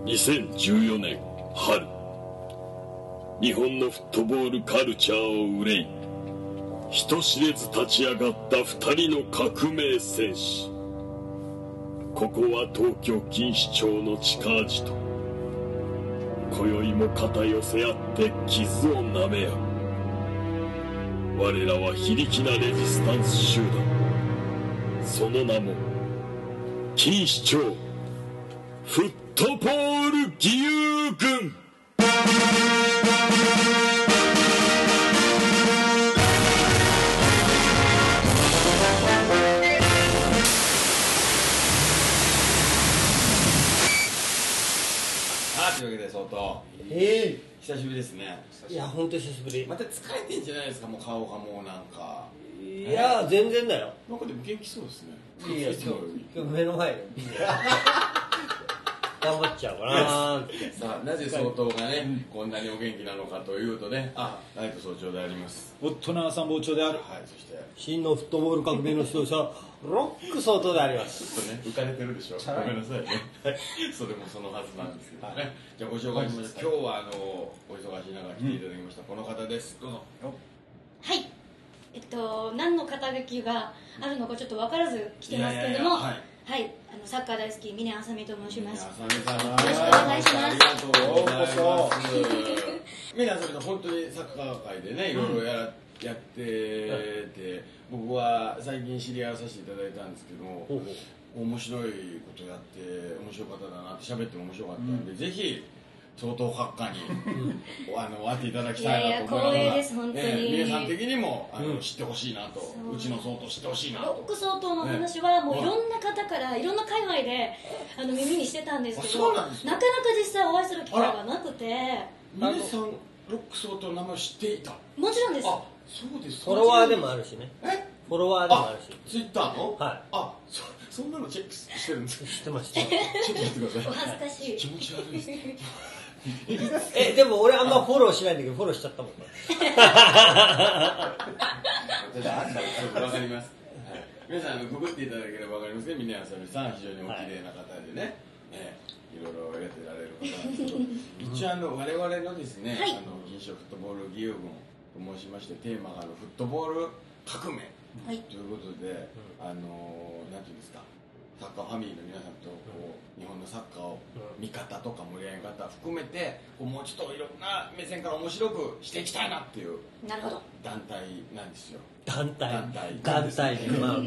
2014年春、日本のフットボールカルチャーを憂い人知れず立ち上がった2人の革命戦士。ここは東京錦糸町の地下アジト。今宵も肩寄せ合って傷を舐め合う。我らは非力なレジスタンス集団、その名も錦糸町フットボール義勇軍。 というわけで相当久しぶりですね。 いや本当久しぶり。 また疲れてんじゃないですか、もう顔がもうなんか。 いや全然だよ。 なんかでも元気そうですね。 いや今日目の前で頑張っちゃうかなって。 さあなぜ相当がね、こんなにお元気なのかというとね、ライト総長であります。 夫の参謀長である。 はい、そして真のフットボール革命の指導者ロック相当であります。 ちょっとね浮かれてるでしょ。ごめんなさいね。それもそのはずなんですけどね。じゃあご紹介します。今日はお忙しい中来ていただきました。この方です。どうぞ。 はい。何の肩書きがあるのかちょっと分からず来てますけれども、はい、サッカー大好き峰あさみと申します。 峰あさみさん、よろしくお願いします。 ありがとうございます。峰あさみさん、本当にサッカー界でね、いろいろやってて、僕は最近知り合わさせていただいたんですけども、面白いことやって面白かったなって喋っても面白かったんで、ぜひ相当閣下に会っていただきたいなと思います。 光栄です本当に。 皆さん的にも知ってほしいなと、うちの相当知ってほしいなと。 ロック相当の話はもういろんな方からいろんな界隈で耳にしてたんですけど、なかなか実際お会いする機会がなくて。 皆さんロック相当の名前を知っていた？ もちろんです。 あ、そうです。 フォロワーでもあるしね。フォロワーでもあるし。 ツイッターの？ はい。 あ、そんなのチェックしてるんですか？ 知ってました。 ちょっと待ってください。 お恥ずかしい。 気持ち悪いですね。 でも俺あんまフォローしないんだけどフォローしちゃったもん。 わかります。皆さんググっていただければわかりますね。峰あさみさん非常にお綺麗な方でね、いろいろやってられる方なんですけど、一応我々のですね、銀賞フットボール義勇軍と申しまして、テーマがフットボール革命ということで、なんていうんですか、サッカーファミリーの皆さんと日本のサッカーを見方とか盛り上げ方含めてもうちょっといろんな目線から面白くしていきたいなっていう団体なんですよ。 団体軍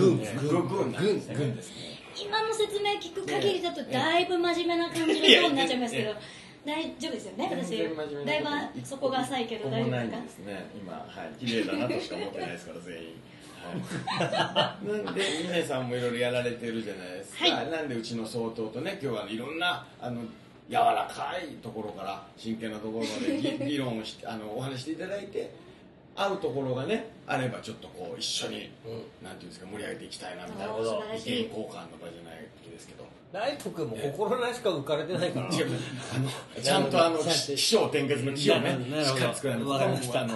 ですね。 今の説明聞く限りだとだいぶ真面目な感じのトーンになっちゃいますけど、大丈夫ですよね。私だいぶそこが浅いけど大丈夫ですか？ ですね。今綺麗だなとしか思ってないですから全員。なんで峰さんもいろいろやられてるじゃないですか。なんでうちの総統とね、今日はいろんな柔らかいところから真剣なところまで議論をしてお話していただいて、会うところがねあればちょっとこう一緒になんていうんですか、盛り上げていきたいなみたいな意見交換の場じゃないですけど。 ライト君も心なしか浮かれてないから。 ちゃんと起承転結の気をねしっかり作らないとあるんですから。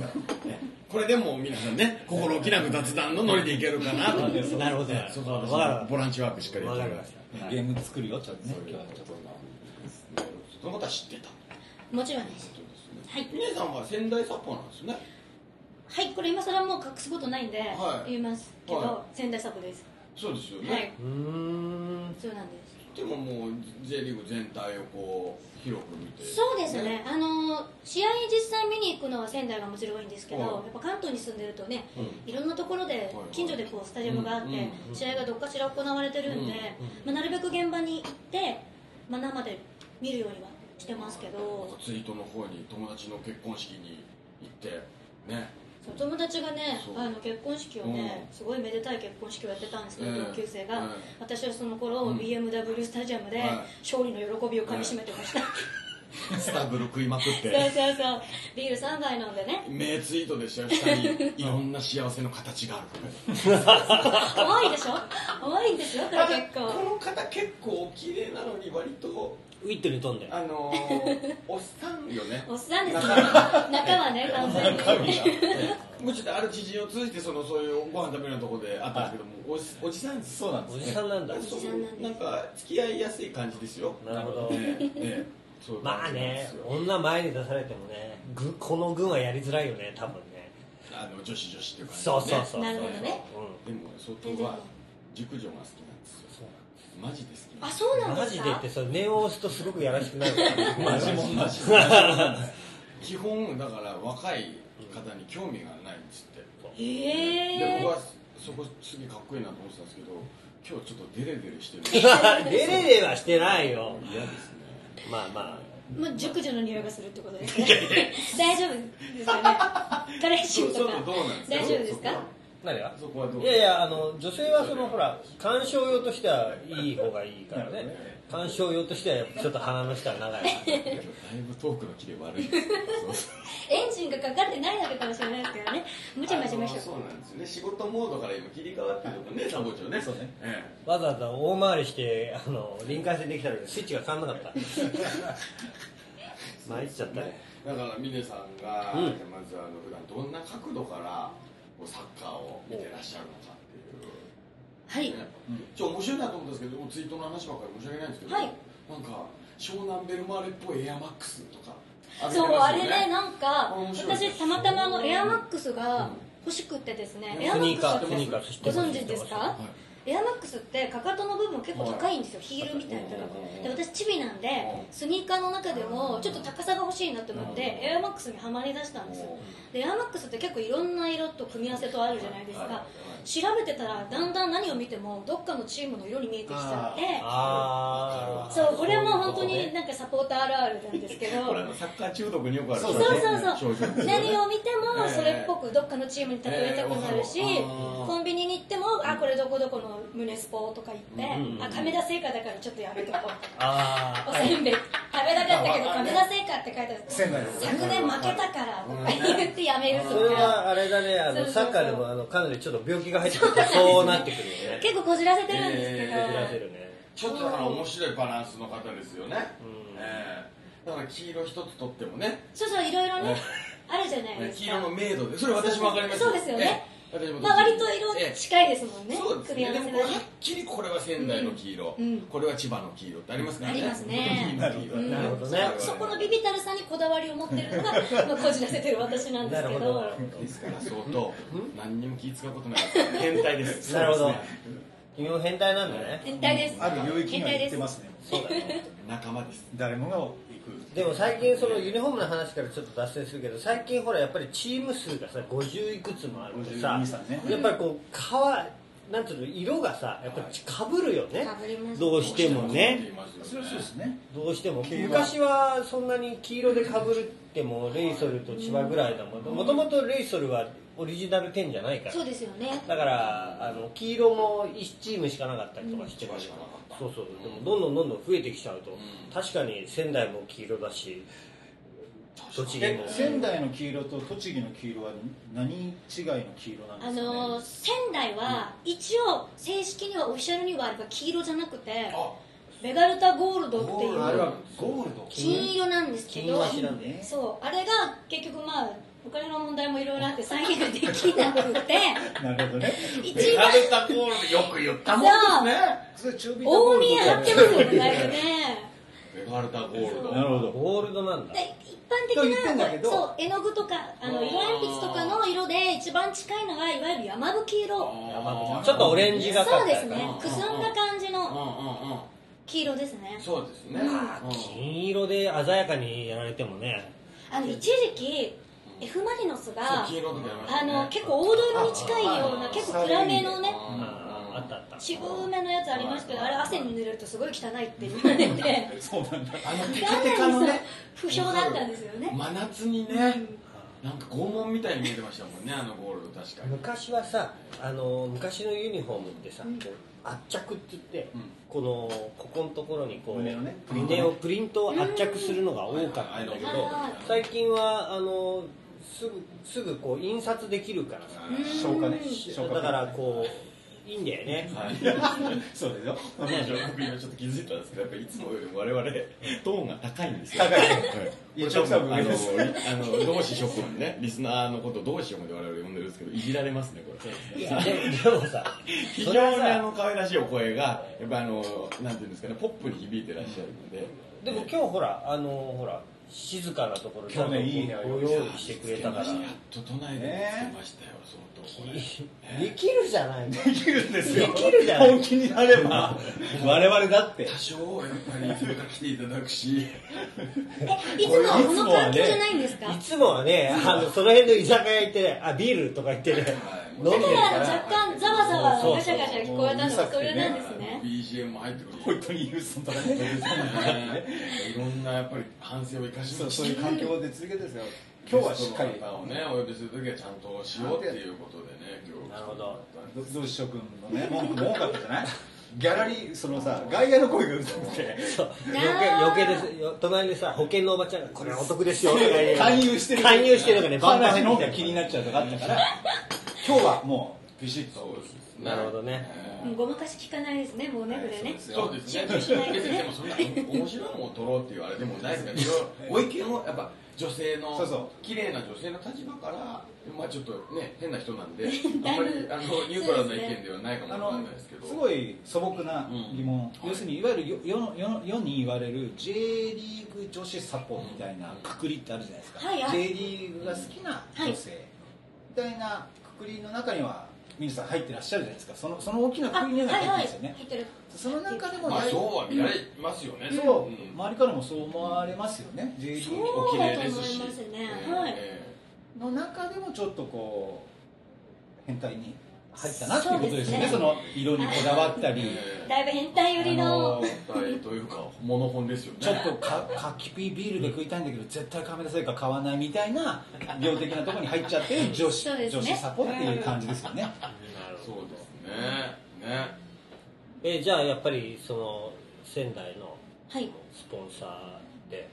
これでも皆さんね、心置きなく雑談のノリでいけるかなと。 なるほど。 ボランチワークしっかりやってください。 ゲーム作るよちょっとね。 そのことは知ってた。 もちろんです。はい。 峰さんは仙台サポなんですね。 はい、これ今更もう隠すことないんで言いますけど、仙台サポです。 そうですよね。 はい。そうなんです。 でももう J リーグ全体をこう広く見て。 そうですね。試合実際見に行くのは仙台がもちろん多いんですけど、やっぱ関東に住んでるとね、いろんなところで近所でこうスタジアムがあって試合がどっかしら行われてるんで、なるべく現場に行って生で見るようにはしてますけど。 ツイートの方に友達の結婚式に行ってね。 友達がね結婚式をねすごいめでたい結婚式をやってたんですけど、同級生が。私はその頃 BMW スタジアムで勝利の喜びをかみしめてました。 スタブル食いまくって。 そうビール3杯飲んでね。 名ツイートでしょ。下にいろんな幸せの形がある。 重いでしょ。重いんですよこれ結構。 この方結構お綺麗なのに割とウィットに飛んでおっさんよね。 おっさんですね。中はね完全に。 もうちょっとある知人を通じてそういうご飯食べるようなところであったんですけども、おじさんです。 そうなんですおじさんなんだ。 なんか付き合いやすい感じですよ。 なるほど。まあね、女前に出されてもね、この軍はやりづらいよね、多分ね。 女子っていう感じで、ね。 そう。 なるほどね。 でも相当は熟女が好きなんですよ。マジで好き。 あ、そうなんですか。 マジでってそれ念を押すとすごくやらしくなるから。 マジもんマジ。 基本だから若い方に興味がないんですって。 で僕はそこすげえかっこいいなと思ってたんですけど、今日ちょっとデレデレしてる。 デレデレはしてないよ。 嫌ですね。 まあ。 もう熟女の匂いがするってことですね。大丈夫ですかね。彼氏とか大丈夫ですか。 何が？ そこはどう？ いや女性はほら鑑賞用としてはいい方がいいからね。鑑賞用としてはちょっと鼻の下が長い。 だいぶトークのキレ悪い。 エンジンがかかってないだけかもしれないですけどね。むちゃましましょう。 そうなんですよね。仕事モードから今切り替わってるとかね、サボ長ね。そうね。 わざわざ大回りして臨界線できたのにスイッチが変わらなかった。参っちゃったね。 だから峰さんがまず普段どんな角度からサッカーを見てらっしゃるのかっていう。 はい。 面白いなと思ったんですけど、ツイートの話ばっかり申し訳ないんですけど、なんか湘南ベルマーレっぽいエアマックスとか。 そう、あれね、なんか私たまたまエアマックスが欲しくってですね。エアマックスってご存知ですか？エアマックスってかかとの部分結構高いんですよ、ヒールみたいな。で私チビなんでスニーカーの中でもちょっと高さが欲しいなと思ってエアマックスにはまりだしたんですよ。でエアマックスって結構いろんな色と組み合わせとあるじゃないですか。調べてたらだんだん何を見てもどっかのチームの色に見えてきちゃって、そうこれも本当になんかサポーターあるあるなんですけど、 これサッカー中毒によくある。 そう何を見てもそれっぽくどっかのチームに例えたくなるし、コンビニに行ってもこれどこどこの胸スポとか言って亀田製菓だからちょっとやめとこう、おせんべい食べたかったけど亀田製菓って書いてある、昨年負けたからとか言ってやめるとか。 それはあれだね、サッカーでもかなりちょっと病気が入ってくるとそうなってくるよね。 結構こじらせてるんですけど、 こじらせるね。 ちょっと面白いバランスの方ですよね。だから黄色一つとってもね、 そういろいろねあるじゃないですか。 黄色の明度で、それ私もわかります。 そうですよね。まあ割と色近いですもんね。 そうですね。でもはっきりこれは仙台の黄色、これは千葉の黄色ってありますからね。 ありますね。 なるほどね。 そこのビビたるさにこだわりを持ってるのがこじらせてる私なんですけど。 ですから相当何にも気使うことない変態です。 なるほど。君も変態なんだね。 変態です。 ある領域には行ってますね。 そうだね。 仲間です。 誰もが行く。 でも最近そのユニフォームの話からちょっと脱線するけど、最近ほらやっぱりチーム数がさ50いくつもあるとさ、やっぱりこうなんていうの、色がさやっぱりかぶるよね。どうしてもね。 そうですね。 どうしても昔はそんなに黄色でかぶるってもレイソルと千葉ぐらいだもん。もともとレイソルはオリジナル10じゃないから。 そうですよね。 だから黄色も1チームしかなかったりとかしてる。そうでもどんどん増えてきちゃうと、確かに仙台も黄色だし、栃木も。 仙台の黄色と栃木の黄色は何違いの黄色なんですかね。 仙台は一応正式にはオフィシャルにはあれば黄色じゃなくてベガルタゴールドっていう金色なんですけど、そうあれが結局お金の問題もいろいろあって再現できなくて、 なるほどね。 ベガルタゴールドよく言ったもんですね。 大宮やってますよね、だいぶね。 ベガルタゴールド。 なるほど。 ゴールドなんだ。 一般的なそう絵の具とか色鉛筆とかの色で一番近いのがいわゆる山吹色。 ちょっとオレンジがかった。 そうですね。くすんだ感じの黄色ですね。 そうですね。 金色で鮮やかにやられてもね。 一時期F マリノスが結構黄土色に近いような結構暗めのね渋めのやつありますけど、あれ汗に濡れるとすごい汚いって言われて、 そうなんだ。 テカテカのね不評だったんですよね。 真夏にね、なんか拷問みたいに見えてましたもんね、ゴールド。確かに昔はさ、昔のユニフォームってさ、圧着って言って、ここのところにこうプリントを圧着するのが多かったんだけど、最近はすぐこう印刷できるからさ、 消化ね。 だからこういいんだよね。 はい、 そうですよ。 僕今ちょっと気づいたんですけど、やっぱりいつもよりも我々トーンが高いんですよ。 高い。 いや、ちょっと同志諸君ね、リスナーのことを同志諸君で我々呼んでるんですけど、いじられますね、これ。 いやでもさ、 非常に可愛らしいお声が、やっぱなんていうんですかね、ポップに響いてらっしゃるので。 でも今日ほら静かなところちゃんとご用意してくれたから。 やっと都内で見つけましたよ、相当。 できるじゃない。 できるんですよ。 できるじゃない。 本気になれば我々だって。 多少やっぱりそれから来ていただくし。 いつもはこの環境じゃないんですか？ いつもはね、その辺の居酒屋行ってね、ビールとか言ってね、飲んでるから。 若干ざわざわガシャガシャ聞こえたのがそれなんですね。 BGM も入ってくる。 本当にユースの戦いですね。 いろんなやっぱり反省を生かしまそういう環境で続けてですよ。今日はしっかり方をねお呼びするときはちゃんとしようっていうことでね、今日。 なるほど。 同志諸君のね文句も多かったじゃない。ギャラリー外野の声がうるさくて余計ですよ。隣でさ保険のおばちゃんがこれはお得ですよとか言う勧誘してるのがねバンバン話の方が気になっちゃうとかあったから今日はもうビシッと。 なるほどね。 ごまかし聞かないですね、もうね、これね。 そうですね。別にでもそんな面白いものを取ろうっていうあれでもないですから、ご意見をやっぱ女性の綺麗な女性の立場から、まあちょっとね変な人なんで、あんまりニュートラルな意見ではないかもしれないですけど、 すごい素朴な疑問。要するにいわゆる世に言われる J リーグ女子サポみたいなくくりってあるじゃないですか。J リーグが好きな女性みたいなくくりの中には。皆さん入ってらっしゃるじゃないですか。その大きな国には入ってるんですよね。その中でもそうは見られますよね。 そう、周りからもそう思われますよね。 そうだと思いますね。はい。 の中でもちょっとこう変態に入ったなっていうことですよね。その色にこだわったり。 だいぶ変態寄りの。 変態というかモノ本ですよね。 ちょっとカキピビールで食いたいんだけど絶対カメラ製菓買わないみたいな病的なところに入っちゃってる女子サポっていう感じですよね。 そうですね。 じゃあやっぱりその仙台のスポンサーで。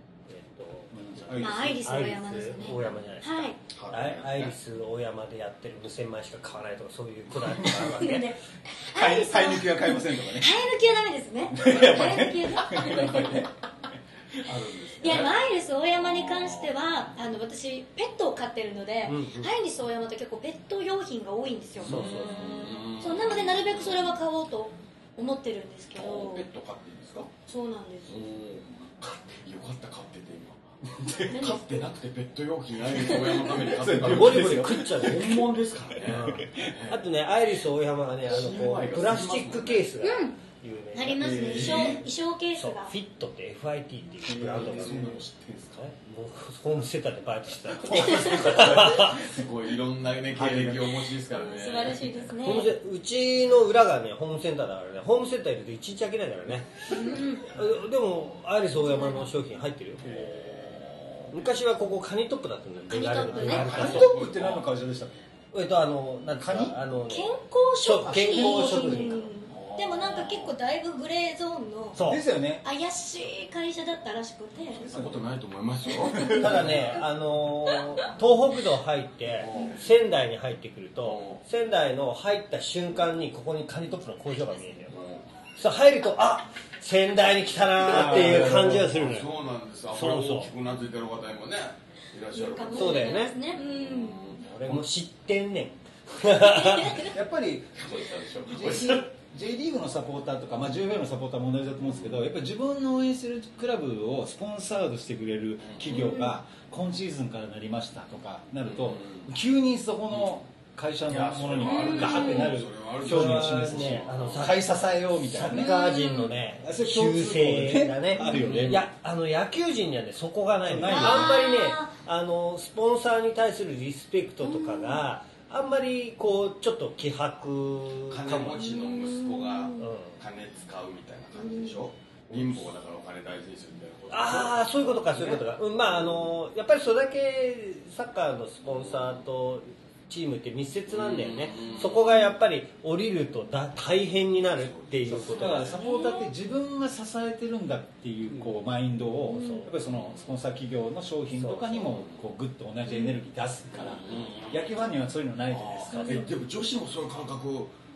アイリス大山ですね。 大山じゃないですか。アイリス大山でやってる無洗米しか買わないとかそういうくだりがあるわけ。 買い抜きは買いませんとかね。 買い抜きはダメですね。買い抜きはね。いや、アイリス大山に関しては私ペットを飼ってるので、アイリス大山って結構ペット用品が多いんですよ。そうなのでなるべくそれは買おうと思ってるんですけど。 ペット飼ってるんですか？ そうなんです。 よかった飼ってて今。飼ってなくてペット用品アイリス大山のために買ってたゴリゴリ食っちゃう本物ですからね。 あとねアイリス大山がねプラスチックケースがありますね。衣装ケースがフィットって FIT っていうブランドがそんなの知ってるんですか？ もうホームセンターでバイトしてたすごいいろんなね経歴をお持ちですからね。 素晴らしいですね。 うちの裏がねホームセンターだからね、ホームセンターいると1日開けないからね。でもアイリス大山の商品入ってるよ。昔はここカニトップだったんだよ。 カニトップね。 カニトップって何の会社でしたっけ？ なんか健康食品。でもなんか結構だいぶグレーゾーンのですよね。 怪しい会社だったらしくて。 そんなことないと思いますよ。 ただね、東北道入って仙台に入ってくると、仙台の入った瞬間にここにカニトップの工場が見えるよ。さあ入ると仙台に来たなーっていう感じがするのよ。 そうなんです。これ大きくなっていてる方もねいらっしゃるから。 そうだよね。俺も知ってんねん。 やっぱり J リーグのサポーターとか、JFL のサポーターも同じだと思うんですけど、やっぱり自分の応援するクラブをスポンサードしてくれる企業が今シーズンからなりましたとかなると、急にそこの会社のものにガーってなる興味を示すし、買い支えようみたいな、 サッカー人のね習性がねあるよね。 いや野球人にはねそこがないの。あんまりねスポンサーに対するリスペクトとかがあんまりこうちょっと希薄金持ちの息子が金使うみたいな感じでしょ。貧乏だからお金大事にするみたいなこと。 ああそういうことかそういうことか。やっぱりそれだけサッカーのスポンサーとチームって密接なんだよね。そこがやっぱり降りると大変になるっていうことだからサポーターって自分が支えてるんだっていうマインドをやっぱりそのスポンサー企業の商品とかにもグッと同じエネルギー出すから、野球ファンにはそういうのないじゃないですか。 でも女子もそういう感覚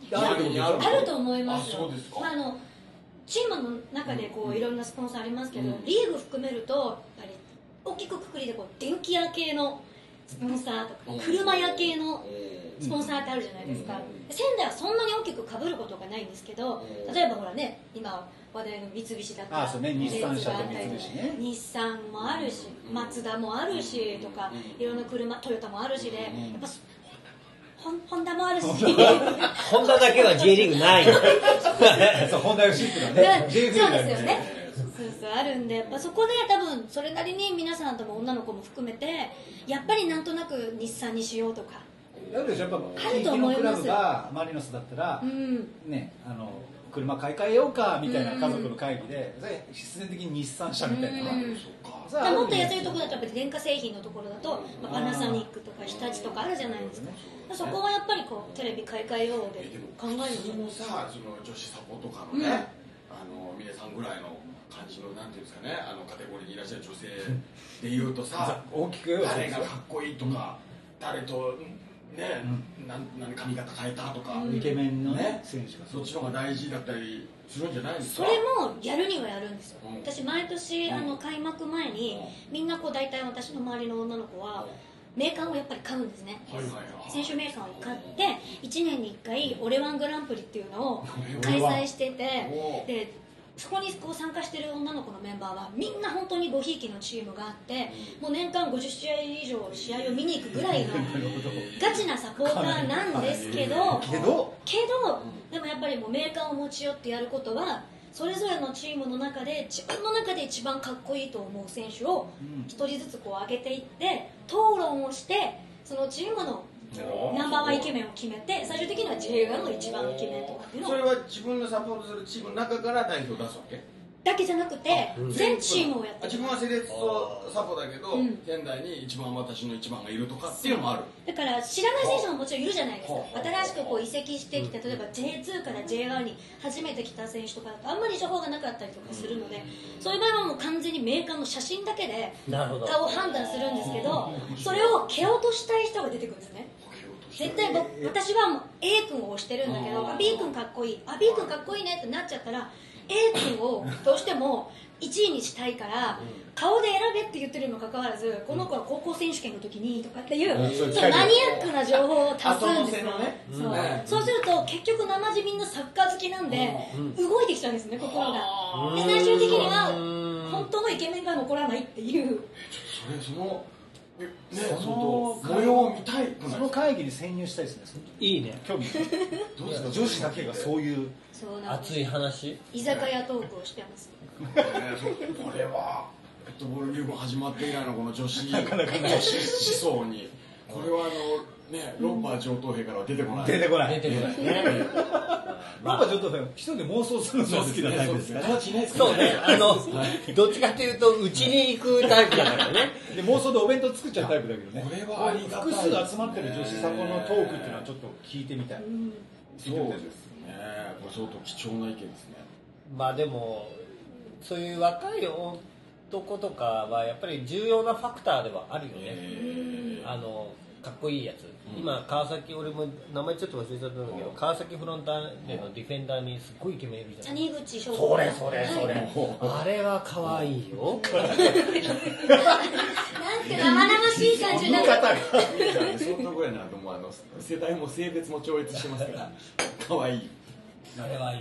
あると思いますよ。 そうですか。 チームの中でこういろんなスポンサーありますけど、リーグ含めるとやっぱり大きくくくりでこう電気屋系のスポンサーとか車屋系のスポンサーってあるじゃないですか。仙台はそんなに大きく被ることがないんですけど、例えばほらね、今話題の三菱だったり、 日産車と三菱ね、 日産もあるし、マツダもあるしとか、いろんな車、トヨタもあるしで、やっぱホンダもあるし、 ホンダだけは J リーグない。 そうホンダよシップだね。 そうですよね。そうあるんで、やっぱそこで多分それなりに皆さんとも女の子も含めてやっぱりなんとなく日産にしようとかやるでしょ。やっぱ地域のクラブがマリノスだったら、ね、車買い替えようかみたいな家族の会議で、必然的に日産車みたいな、 もっと安いところだとやっぱり電化製品のところだと、パナソニックとか日立とかあるじゃないですか。そこはやっぱりこうテレビ買い替えようで考えるのもさ、その女子サポとかのね、峰さんぐらいの感じのなんていうんですかね、カテゴリーにいらっしゃる女性でいうとさ、 大きく誰がかっこいいとか、誰とね、何髪型変えたとか、 イケメンのね選手がそっちの方が大事だったりするんじゃないですか。 それもやるにはやるんですよ。私毎年開幕前にみんなこう大体私の周りの女の子はメーカーをやっぱり買うんですね。選手メーカーを買って1年に1回オレワングランプリっていうのを開催してて、でそこにこう参加してる女の子のメンバーはみんな本当にごひいきのチームがあって、もう年間50試合以上試合を見に行くぐらいのガチなサポーターなんですけどでもやっぱりもうメーカーを持ち寄ってやることは、それぞれのチームの中で自分の中で一番かっこいいと思う選手を一人ずつこう上げていって討論をして、そのチームのナンバーワンイケメンを決めて、最終的には J1 の一番イケメンとかっていうのを、 それは自分のサポートするチームの中から代表を出すわけだけじゃなくて全チームをやってる。 自分はセレッソサポだけど、仙台に一番私の一番がいるとかっていうのもある。 だから知らない選手ももちろんいるじゃないですか。新しくこう移籍してきて、例えば J2 から J1 に初めて来た選手とかだとあんまり情報がなかったりとかするので、そういう場合はもう完全にメーカーの写真だけで顔を判断するんですけど、それを蹴落としたい人が出てくるんですね。絶対私はもう A 君を推してるんだけど、B 君かっこいい、B 君かっこいいねってなっちゃったら A 君をどうしても1位にしたいから、顔で選べって言ってるにもかかわらず、この子は高校選手権の時にとかっていう、そのマニアックな情報を足すんですよ。そうすると結局生地みんなサッカー好きなんで動いてきちゃうんですね、心が。で最終的には本当のイケメンが残らないっていう。 その模様を見たい。 その会議に潜入したいですね。 いいね。 興味。女子だけがそういう熱い話、 居酒屋トークをしてます。 これはペットボールリーグ始まって以来のこの女子思想に、これはロッパー上等兵からは出てこない。 出てこないね。ロッパー上等兵一人で妄想するのが好きなタイプですからね。 そうね、どっちかというとうちに行くタイプだからね。 で妄想でお弁当作っちゃうタイプだけどね。 これは複数集まってる女子サポのトークっていうのはちょっと聞いてみたい。 そうですね。これ相当貴重な意見ですね。 まあでもそういう若い男とかはやっぱり重要なファクターではあるよね。かっこいいやつ、今川崎、俺も名前ちょっと忘れちゃったんだけど、川崎フロンターレのディフェンダーにすっごいイケメンいるじゃん。 谷口翔それあれは可愛いよ。 なんて生々しい感じになって相当ぐらいなともう世代も性別も超越してますから可愛い。 あれはいい。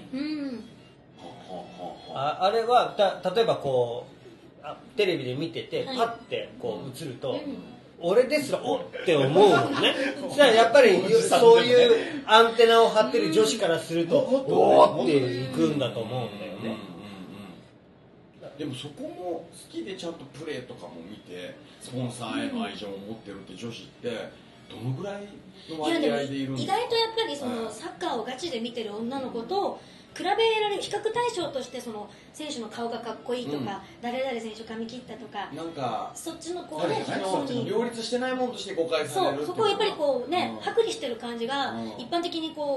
あれは例えばこうテレビで見ててパッてこう映ると、俺ですらおって思うもんね。そしたらやっぱりそういうアンテナを張ってる女子からするとおっていくんだと思うんだよね。 でもそこも好きでちゃんとプレーとかも見てスポンサーへの愛情を持ってるって女子ってどのぐらいの割合でいるんですか？ 意外とやっぱりそのサッカーをガチで見てる女の子と比べられる比較対象として、その選手の顔がかっこいいとか、誰々選手髪切ったとか、 なんかそっちのこうね、 両立してないものとして誤解される。 そこをやっぱりこうね、剥離してる感じが一般的にこう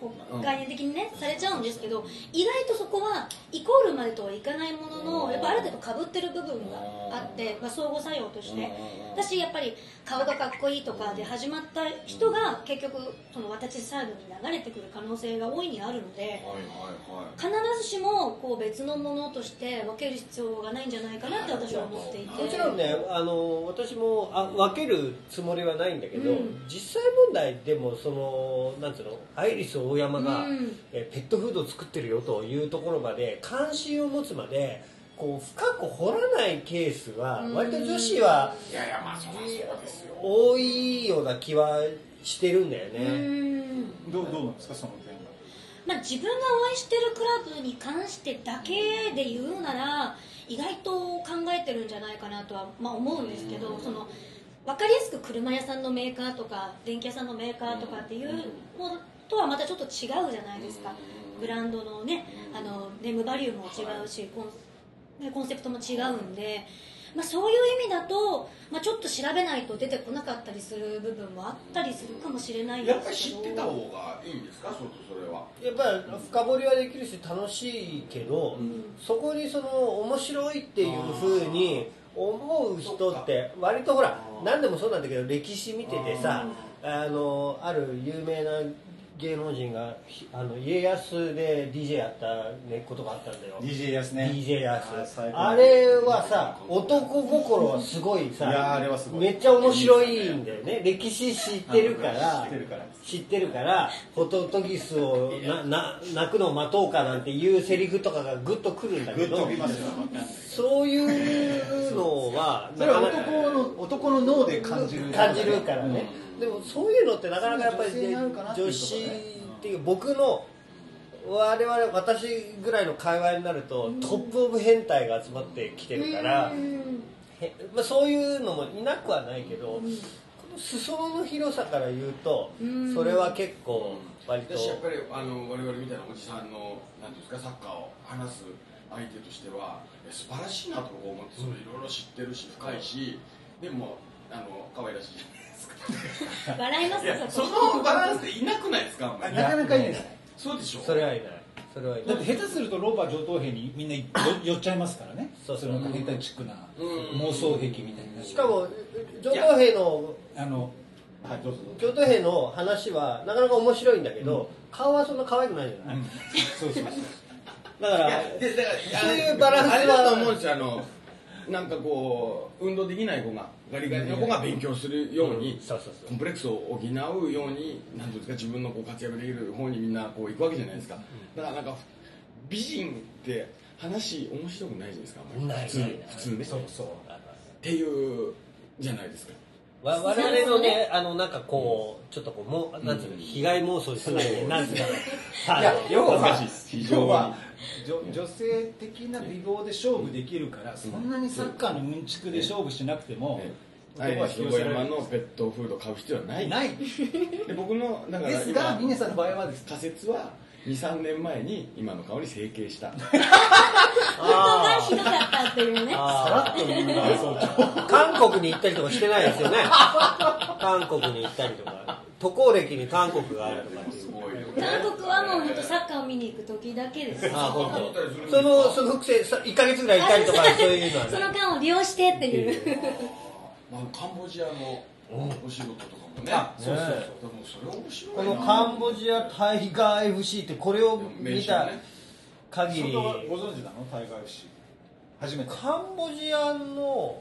こう概念的にねされちゃうんですけど、意外とそこはイコールまでとはいかないものの、やっぱある程度かぶってる部分があって、相互作用としてだし、やっぱり顔がかっこいいとかで始まった人が結局その私サイドに流れてくる可能性が大いにあるので、必ずしもこう別のものとして分ける必要がないんじゃないかなって私は思っていて、 もちろんね、私も分けるつもりはないんだけど、実際問題でもそのなんつうの、アイリスオーヤマが、ペットフードを作ってるよというところまで関心を持つまでこう深く掘らないケースは割と女子は多いような気はしてるんだよね。 どうなんですかその点は。 自分が応援してるクラブに関してだけで言うなら意外と考えてるんじゃないかなとは、思うんですけど、その分かりやすく車屋さんのメーカーとか電気屋さんのメーカーとかっていうのとはまたちょっと違うじゃないですか。ブランドのね、ネームバリューも違うし、コンセプトも違うんで、そういう意味だと、ちょっと調べないと出てこなかったりする部分もあったりするかもしれないんですけど、 やっぱり知ってた方がいいんですか、それは。 やっぱり深掘りはできるし楽しいけど、そこにその面白いっていう風に思う人って割とほら何でもそうなんだけど、歴史見ててさ、ある有名な芸能人が家康で DJ やった、ことがあったんだよ。 DJ 安ね。 DJ 安、あれはさ、男心はすごいさ、 いやあれはすごい、 めっちゃ面白いんだよね。歴史知ってるからホトトギスを泣くのを待とうかなんていうセリフとかがグッとくるんだけど、そういうのはそれは男の脳で感じるからね、でもそういうのってなかなかやっぱり、女子っていう僕の私ぐらいの界隈になると、トップオブ変態が集まってきてるから、そういうのもいなくはないけど、この裾野の広さから言うと、それは結構割と、 私やっぱり我々みたいなおじさんのなんていうんですか、サッカーを話す相手としては素晴らしいなと思って、いろいろ知ってるし深いし、でも可愛らしいじゃないですか。 笑いますよ。 そのバランスでいなくないですか。 なかなかいないですね。 そうでしょ。 それはいない。 だって下手するとロバ上等兵にみんな寄っちゃいますからね。それなんか変態チックな妄想癖みたいな。 しかも上等兵の上等兵の話はなかなか面白いんだけど、顔はそんな可愛くないじゃない。 そうだからそういうバランスはあれだと思うんですよ。なんかこう運動できない子がガリガリの子が勉強するように、コンプレックスを補うように、なんていうんですか、自分のこう活躍できる方にみんなこう行くわけじゃないですか。だからなんか美人って話面白くないじゃないですか。普通ね。っていうじゃないですか。 我々のね、なんかこうちょっとこうなんていうの、被害妄想しないで、なんていうの、 いや要は女性的な美貌で勝負できるから、そんなにサッカーのうんちくで勝負しなくても、 アイリスオーヤマのペットフード買う必要はない。で僕のだからですが、峰さんの場合はです仮説は2、3年前に今の顔に整形した。 ここがひどかったっていうね。 さらっとみんな韓国に行ったりとかしてないですよね。韓国に行ったりとか、渡航歴に韓国があるとかっていう。 韓国はもう本当サッカーを見に行く時だけです。 本当。そのくせ1ヶ月ぐらいいたりとか、そういうのはね。 その間を利用してっていう。 カンボジアのお仕事とかもね。 そう。 それ面白いな。 このカンボジアタイガー FC ってこれを見た限り、 ご存知なの？タイガー FC 初めて。 カンボジアの、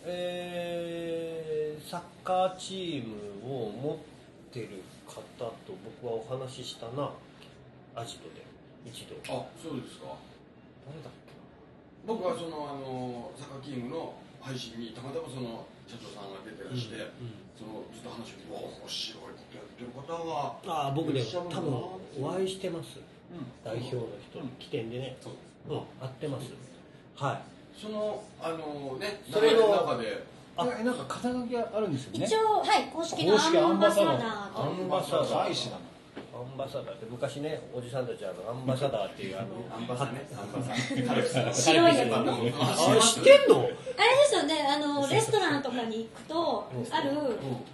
サッカーチームを持ってる方と僕はお話ししたな、アジトで一度。 あ、そうですか。 誰だっけな。 僕はそのサッカーキングの配信にたまたまその社長さんが出てらして、そのずっと話を聞いて、面白いことやってる方が。 僕ね、多分お会いしてます。代表の人、起点でね、会ってます。はい。 そのね、 それの中で。 なんか肩書きがあるんですよね。 一応公式のアンバサダーと。 アンバサダー。 大使だな。 アンバサダーって昔ね、おじさんたちアンバサダーっていうアンバサね、アンバサ。 白いやつ。 あれ知ってんの？ あれですよね、レストランとかに行くとある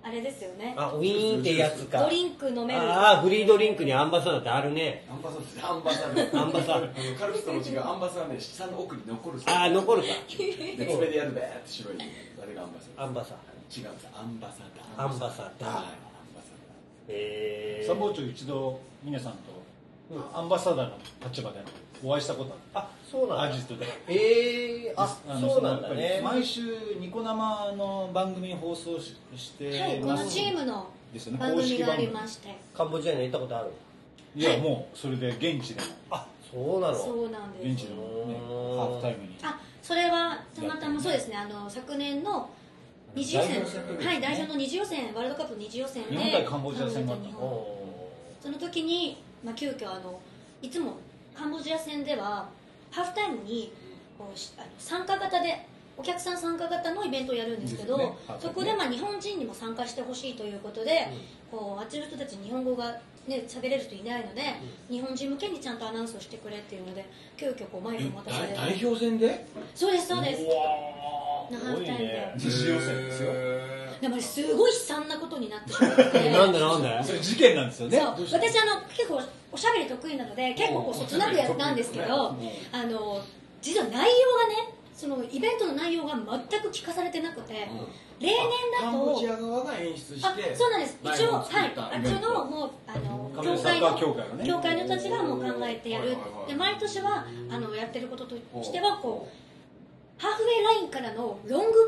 あれですよね。 あ、ウィーンってやつか。 ドリンク飲める。 ああ、フリードリンクにアンバサダーってあるね。 アンバサダー。 アンバサダー。 カルピスとの違うアンバサダーね、下の奥に残る。 ああ、残るか。 で、爪でやるべーって白い。あれがアンバサダー。 アンバサ違うんです。アンバサダー。 アンバサダー。 はい。アンバサ参謀長一度峰さんとアンバサダーの立場でお会いしたことある。 あ、そうなんだ。 アジトで。 そうなんだね。 毎週ニコ生の番組放送してはい、このチームの番組がありまして。 カンボジアに行ったことある？ いや、もうそれで現地でも。 あ、そうなの。 そうなんです。 現地でもね、ハーフタイムに。 あ、それはたまたまそうですね。昨年の二次予選、はい、代表の二次予選、ワールドカップの二次予選で日本対カンボジア戦があった。 その時に、急遽いつもカンボジア戦ではハーフタイムに参加型でお客さん参加型のイベントをやるんですけど、 ですね、 そこで日本人にも参加してほしいということで、あっちの人たち日本語がね喋れる人いないので、日本人向けにちゃんとアナウンスをしてくれっていうので、急遽マイクを渡されて。 代表戦で？ そうですそうです。 ハーフタイムで二次予選ですよ。 でもすごい悲惨なことになってしまってなんでそれ事件なんですよね。 そう、私結構おしゃべり得意なので結構そつなくやったんですけど、実は内容がね、そのイベントの内容が全く聞かされてなくて、例年だとカンボジア側が演出して、 そうなんです。一応はい、あっちのもう協会の人たちがもう考えてやる。で毎年はやってることとしてはハーフウェイラインからのロング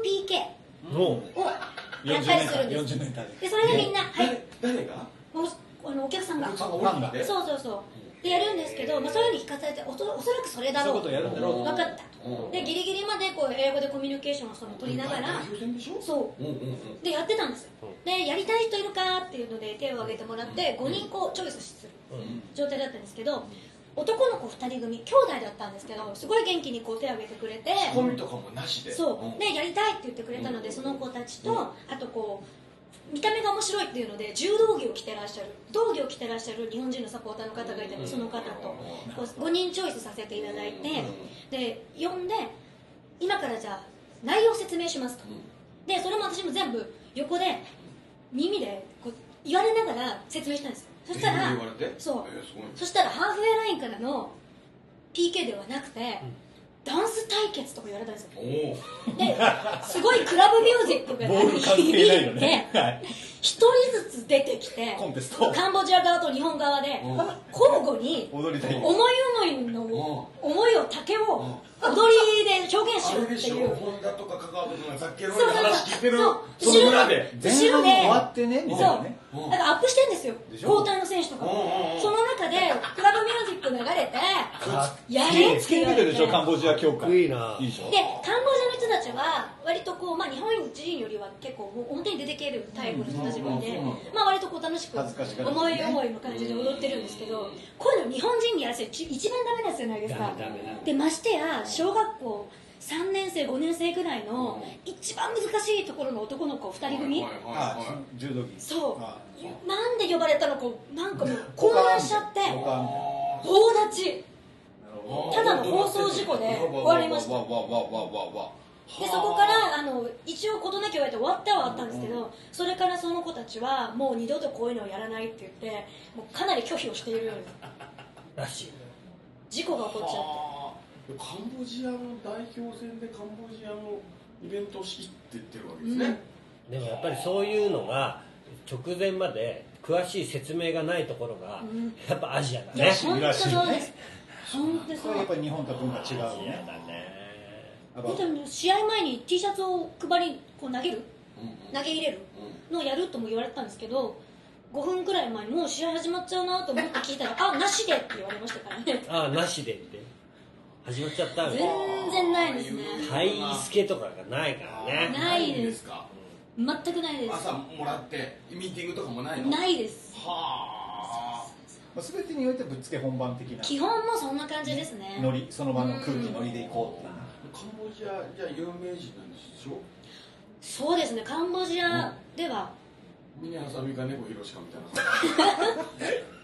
PK をやったりするんです。でそれでみんな誰が？ お客さんがファンがでやるんですけど、そういうふうに聞かされて、おそらくそれだろう、分かった、でギリギリまで英語でコミュニケーションを取りながら、そうでやってたんですよ。でやりたい人いるかっていうので手を挙げてもらって5人チョイスする状態だったんですけど、男の子2人組兄弟だったんですけど、すごい元気に手を挙げてくれて、 仕込みとかもなしで、 そうでやりたいって言ってくれたので、その子たちとあと見た目が面白いっていうので柔道着を着てらっしゃる日本人のサポーターの方がいて、その方と5人チョイスさせていただいて、で呼んで今からじゃあ内容を説明しますと。でそれも私も全部横で耳で言われながら説明したんですよ。そしたらそしたらハーフウェイラインからの PK ではなくて、ダンス対決とか言われたんですよ。ですごいクラブミュージックが響いて、一人ずつ出てきて、カンボジア側と日本側で交互に思い思いの思いを丈を踊りで表現しようっていう。 ホンダとかカカオとかさっきの話聞いてる、その裏で前半終わってねみたいなね、 だからアップしてんですよ、交代の選手とかも。その中でクラブミュージック流れてやれって言われて、 でしょカンボジア協会。 いいな。 でカンボジアの人たちは割と日本人よりは結構表に出てけるタイプの人たちがいて、割と楽しく思い思いの感じで踊ってるんですけど、こういうの日本人にやらせる一番ダメなやつじゃないですか。でましてや小学校3年生5年生ぐらいの一番難しいところの男の子2人組、 柔道着、 そうなんで呼ばれたのか、なんかもう混乱しちゃって大立ち、ただの放送事故で終わりました。でそこから一応事なきを得て終わったはあったんですけど、それからその子たちはもう二度とこういうのをやらないって言って、もうかなり拒否をしているようならしい。事故が起こっちゃって、 カンボジアの代表戦でカンボジアのイベントを仕切って言ってるわけですね、 でもやっぱりそういうのが直前まで詳しい説明がないところが、やっぱアジアだね。 本当そうです。本当そう。 やっぱり日本と文化違うね。 試合前に T シャツを配り投げ入れるのをやるとも言われてたんですけど、5分くらい前にもう試合始まっちゃうなと思って聞いたらなしでって言われましたからね。 なしでって始まっちゃったん全然ないですね。 タイスケとかがないからね。 ないですか。全くないです。 朝もらってミーティングとかもないの？ ないです。 全てにおいてぶっつけ本番的な。 基本もそんな感じですね。 ノリ、その場の空気、ノリでいこうっていう。 カンボジアじゃ有名人なんでしょ？ そうですね。カンボジアでは峰ハサミか猫ひろしかみたいな。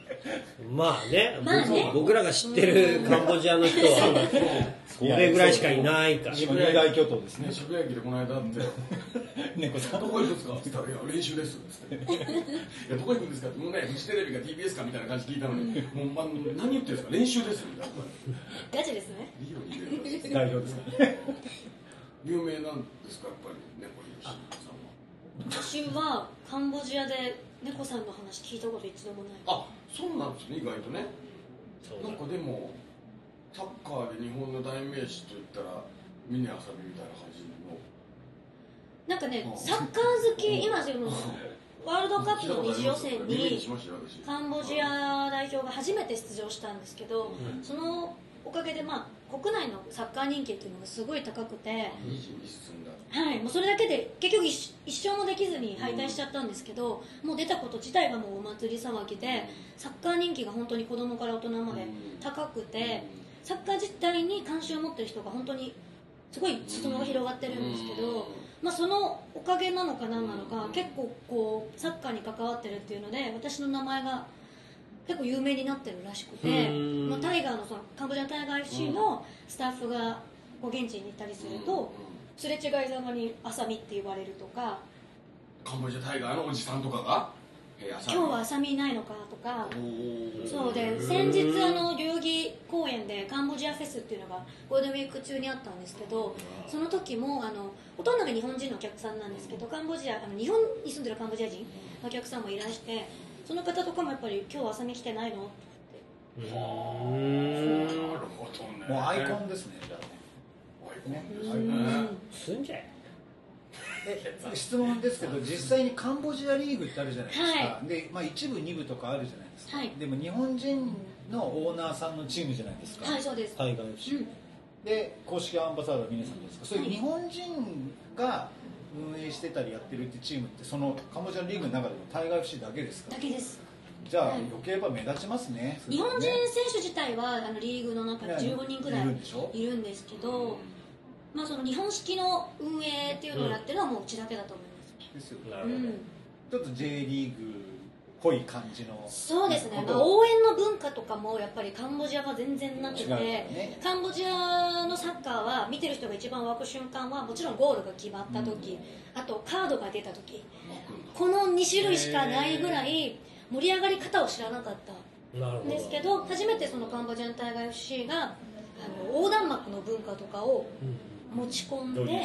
まあね、 まあね僕らが知ってるカンボジアの人はそれぐらいしかいないから。 今二大巨頭ですね。 渋谷駅でこの間って猫さんどこ行くんですかって言ったら、いや、練習ですって言って、いや、どこ行くんですかって、もうね、フジテレビか TBS かみたいな感じで聞いたのに、もう、何言ってるんですか、練習ですみたいな。 ガチですね。 いいよ、いいよ。 代表ですからね。 有名なんですか、やっぱり、猫ひろしさんは。 私はカンボジアで猫さんの話聞いたこと一度もない。 あ、そうなんですね、意外とね。 そうなんかでも、サッカーで日本の代名詞といったら、峰あさみみたいな感じの。 なんかね、サッカー好き、今そのワールドカップの二次予選にカンボジア代表が初めて出場したんですけど、そのおかげで、まあ、国内のサッカー人気っていうのがすごい高くて、はい、もうそれだけで結局一勝もできずに敗退しちゃったんですけど、もう出たこと自体がもうお祭り騒ぎで、サッカー人気が本当に子供から大人まで高くて、サッカー自体に関心を持ってる人が本当にすごい裾野が広がってるんですけど、まあ、そのおかげなのか何なのか、結構こうサッカーに関わってるっていうので、私の名前が結構有名になってるらしくて、まあ、タイガーの、そのカンボジアタイガー FC のスタッフがこう現地に行ったりすると、すれ違いざまに「あさみ」って言われるとか、 カンボジアタイガーのおじさんとかが 「今日はあさみいないのか」とか。そうで、先日代々木公園でカンボジアフェスっていうのがゴールデンウィーク中にあったんですけど、その時もほとんどが日本人のお客さんなんですけど、日本に住んでるカンボジア人のお客さんもいらして、その方とかもやっぱり「今日はあさみ来てないの?」ってなるほどね。 もうアイコンですね、じゃあね。 アイコンですね。 すんじゃえ。 質問ですけど、実際にカンボジアリーグってあるじゃないですか、 はで、まあ、1部、2部とかあるじゃないですか、 はいでも日本人のオーナーさんのチームじゃないですか、 はい、そうです。 タイガー FC、で公式アンバサダー、峰さんですか、そういう日本人が運営してたりやってるってチームって、そのカンボジアリーグの中でもタイガー FC だけですか？ だけです。 じゃあ、余計やっぱ目立ちますね。 日本人選手自体はリーグの中に15人くらいいるんですけど、まあ、その日本式の運営っていうのをやってるのはもううちだけだと思います。 ですよね。 なるほど。 ちょっと J リーグっぽい感じの。 そうですね、まあ、応援の文化とかもやっぱりカンボジアは全然なくて、 違うよね。 カンボジアのサッカーは見てる人が一番湧く瞬間はもちろんゴールが決まった時、あとカードが出た時、この2種類しかないぐらい盛り上がり方を知らなかったんですけど、初めてそのカンボジアンタイガー FC が横断幕の文化とかを持ち込んで、はい、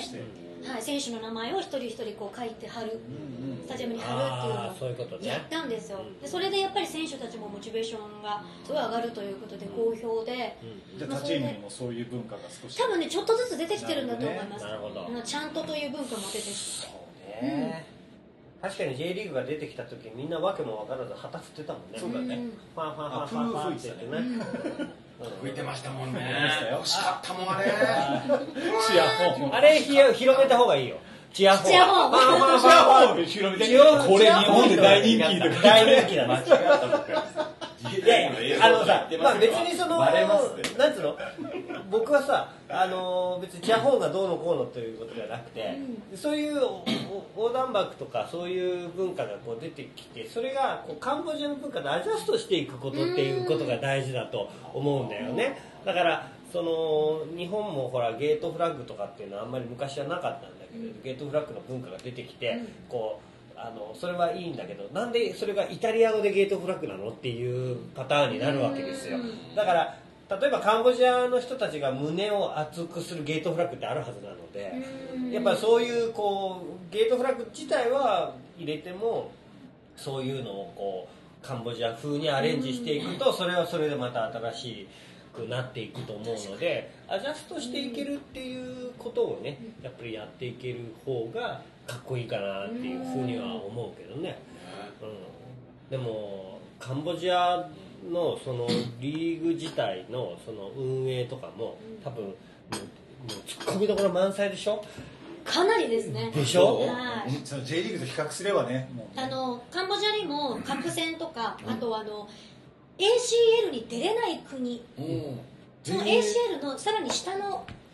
選手の名前を一人一人こう書いて貼る、スタジアムに貼るっていうのをやったんですよ。でそれでやっぱり選手たちもモチベーションがすごい上がるということで好評で、 じゃあ他チームにもそういう文化が少し多分ねちょっとずつ出てきてるんだと思います。 なるほど。 ちゃんとという文化も出てきて、 そうね。確かに J リーグが出てきた時、みんなわけも分からず旗振ってたもんね。 そうだね。 ファンファンファンファンファンって言ってね。 吹いてましたもんね。惜しかったもんあれ。 チアホン。 あれ広めた方がいいよ。チアホン。 チアホン。 ファンファンファンファン。 広めて。これ日本で大人気とか。 大人気だね。いやいや、さ、まあ別にその、なんつうの、僕はさ、別にチアホンがどうのこうのということじゃなくて、そういう横断幕とかそういう文化がこう出てきて、それがこうカンボジアの文化でアジャストしていくことっていうことが大事だと思うんだよね。だからその日本もほらゲートフラッグとかっていうのはあんまり昔はなかったんだけど、ゲートフラッグの文化が出てきて、こうそれはいいんだけど、なんでそれがイタリア語でゲートフラッグなのっていうパターンになるわけですよ。だから例えばカンボジアの人たちが胸を熱くするゲートフラッグってあるはずなので、やっぱそういうこうゲートフラッグ自体は入れても、そういうのをこうカンボジア風にアレンジしていくと、それはそれでまた新しくなっていくと思うので、アジャストしていけるっていうことをね、やっぱりやっていける方がかっこいいかなっていうふうには思うけどね。でもカンボジアのそのリーグ自体のその運営とかも多分もうツッコミどころ満載でしょ。 かなりですね。 でしょ。 はい。 その J リーグと比較すればね、もうカンボジアにもカップ戦とか、あとACL に出れない国、その ACL のさらに下の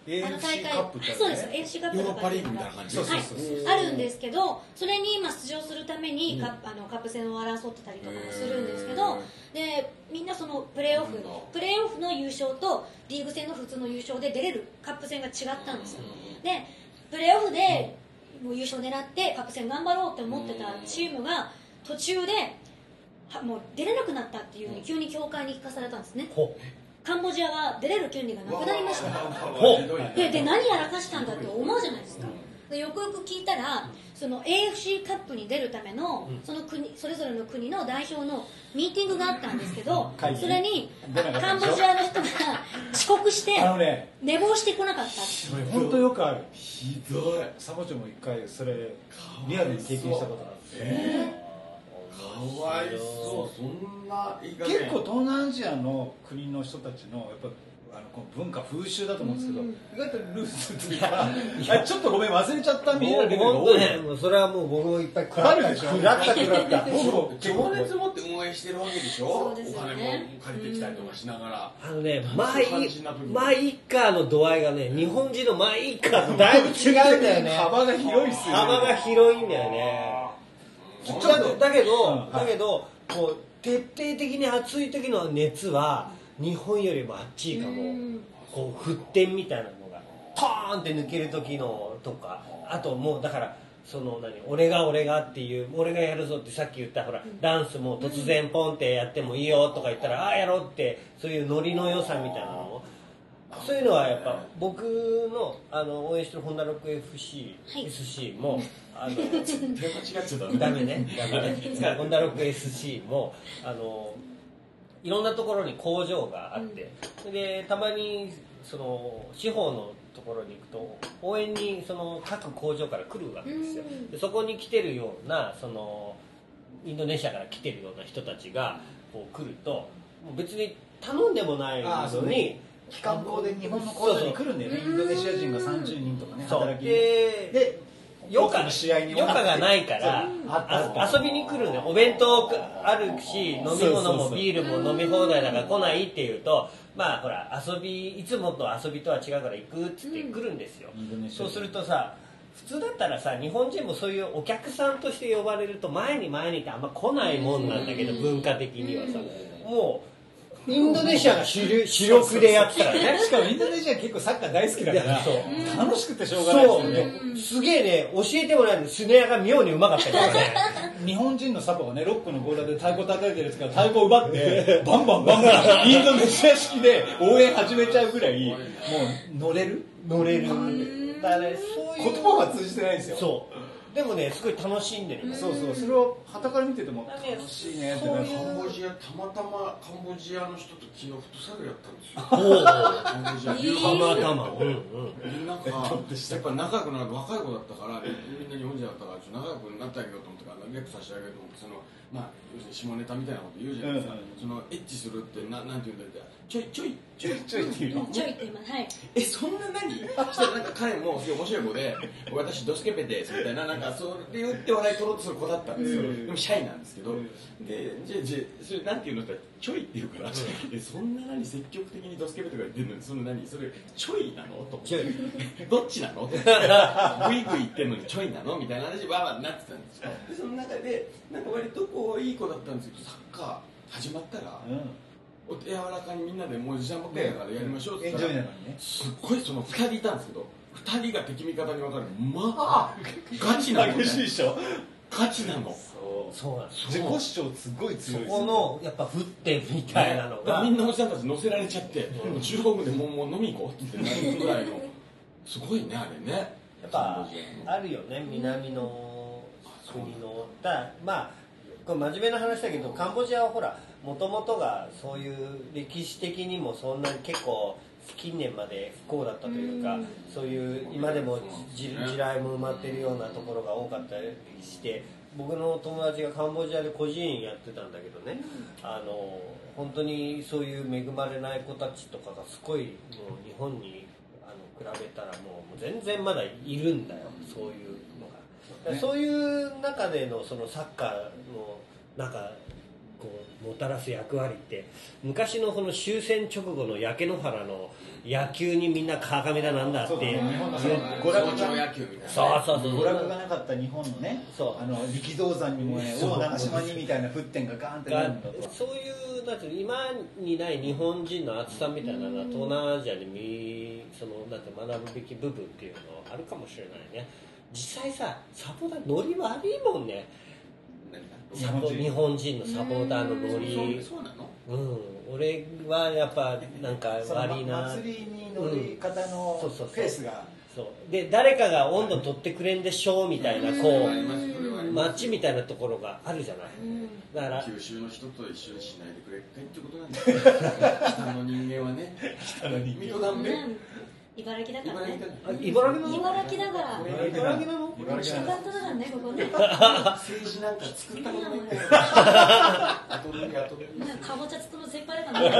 AFC カップってあるね。 そうです AFC カップヨーロとかッパリーグみたいな感じ。 そうそうはい、あるんですけど、それに出場するためにカップ戦を争ってたりとかもするんですけど、でみんなそのプレーオフの優勝とリーグ戦の普通の優勝で出れるカップ戦が違ったんですよ。でプレーオフでもう優勝狙ってカップ戦頑張ろうって思ってたチームが途中でもう出れなくなったっていうふうに急に協会に聞かされたんですね。カンボジアは出れる権利がなくなりましたで何やらかしたんだって思うじゃないですか。でよくよく聞いたらその AFC カップに出るためのその国それぞれの国の代表のミーティングがあったんですけど、それにカンボジアの人が遅刻して寝坊してこなかった。 それ本当よくある。 ひどい。 サボちゃんも一回それリアルに経験したことがあって、 かわいそう。そんないい加減。 結構東南アジアの国の人たちのやっぱこの文化風習だと思うんですけど、意外とルースというかちょっとごめん忘れちゃったみたいなレベルが多い。 もうそれはもう僕もいっぱい食らった情熱持って運営してるわけでしょ。 そうですよお金ねも借りてきたりとかしながら。 マイカーの度合いがね、日本人のマイカーとだいぶ違うんだよね。 幅が広いっすよね。 幅が広いんだよね。だけどこう徹底的に暑い時の熱は日本よりもあっちいかも。こう沸点みたいなのがトーンって抜ける時のとか、あともうだからその俺がっていう俺がやるぞってさっき言ったほらダンスも突然ポンってやってもいいよとか言ったらああやろうってそういうノリの良さみたいなのそういうのはやっぱ僕の応援してるホンダロック SC も手間違っちゃダメねホンダロック SC もいろんなところに工場があって、でたまにその地方のところに行くと応援にその各工場から来るわけですよ。でそこに来てるようなそのインドネシアから来てるような人たちがこう来るともう別に頼んでもないのに機関工で日本の工場に来るんだよね。インドネシア人が30人とかね働きで余暇がないから遊びに来るんでお弁当あるし飲み物もビールも飲み放題だから来ないっていうとまあほらいつもと遊びとは違うから行くっつって来るんですよ。そうするとさ普通だったらさ日本人もそういうお客さんとして呼ばれると前にってあんま来ないもんなんだけど文化的にはさもうインドネシアが主力でやってたらね。 しかもインドネシア結構サッカー大好きだから楽しくてしょうがないですよね。 すげえね教えてもらえるのスネアが妙にうまかったりとかね。 日本人のサポがねロックのゴーラで太鼓叩いてるやつから太鼓奪ってバンバンインドネシア式で応援始めちゃうぐらいもう乗れるだからねそういう言葉は通じてないんですよ。 そうでもねすごい楽しんでる。 そうそれを傍から見てても楽しいねって。 カンボジアたまたまカンボジアの人と昨日フットサルやったんですよ。 たまたまなんかやっぱ仲良くなる若い子だったからみんな日本人だったから仲良くなってあげようと思ってからレクさせてあげようと思ってまあ要するに下ネタみたいなこと言うじゃないですか。そのエッチするってなんて言うんだってちょいっていうの。 ちょいって言いますはい。 そんな何？したらなんか彼もすごい面白い子で私ドスケベですみたいななんかそれ言って笑い取ろうとする子だったんですよ。でもシャイなんですけどでじゃそれなんて言うのってちょいって言うからそんな何積極的にドスケベとか言ってるのにその何それちょいなのとどっちなのグイグイ言ってるのにちょいなのみたいな話わーわーなってたんですよ。でその中でなんか割とこういい子だったんですけどサッカー始まったら柔らかにみんなでもう時間ばっかりだからやりましょうって言ったらすっごいその2人いたんですけど2人が敵味方に分かるまあガチなの激しいでしょ。 ガチなのそうなんです。 自己主張すごい強いです。 そこのやっぱ沸点みたいなのがみんなおじさんたち乗せられちゃって15分でもう飲み行こうって言ってなるぐらいのすごいねあれね。 やっぱあるよね南の国のまあこれ真面目な話だけどカンボジアはほらもともとがそういう歴史的にもそんなに結構近年まで不幸だったというかそういう今でも地雷も埋まってるようなところが多かったりして僕の友達がカンボジアで孤児院やってたんだけどね本当にそういう恵まれない子たちとかがすごいもう日本に比べたらもう全然まだいるんだよそういうのが。そういう中でのそのサッカーのなんかこうもたらす役割って昔のこの終戦直後の焼け野原の野球にみんな川上だなんだっていう日本の早朝野球みたいなそう娯楽がなかった日本のね力道山にもね大長島にみたいな沸点がガーンってなるんだとそういうなんていうの今にない日本人の厚さみたいなのは東南アジアでそのなんて学ぶべき部分っていうのはあるかもしれないね。実際さサポーターノリ悪いもんね。日本人のサポーターのノリ。 そうなの？ 俺はやっぱなんか悪いな。 祭りに乗り方のペースがそうで誰かが温度取ってくれんでしょうみたいなこうマッチみたいなところがあるじゃない。だから九州の人と一緒にしないでくれってことなんですよ。北の人間はね。 北の人間。 茨城だからね。 茨城なの？ 茨城だから。 茨城なの？ 茨城だからね、ここね。 政治なんか作ったことないんだよ。 かぼちゃ作るの先輩だからね。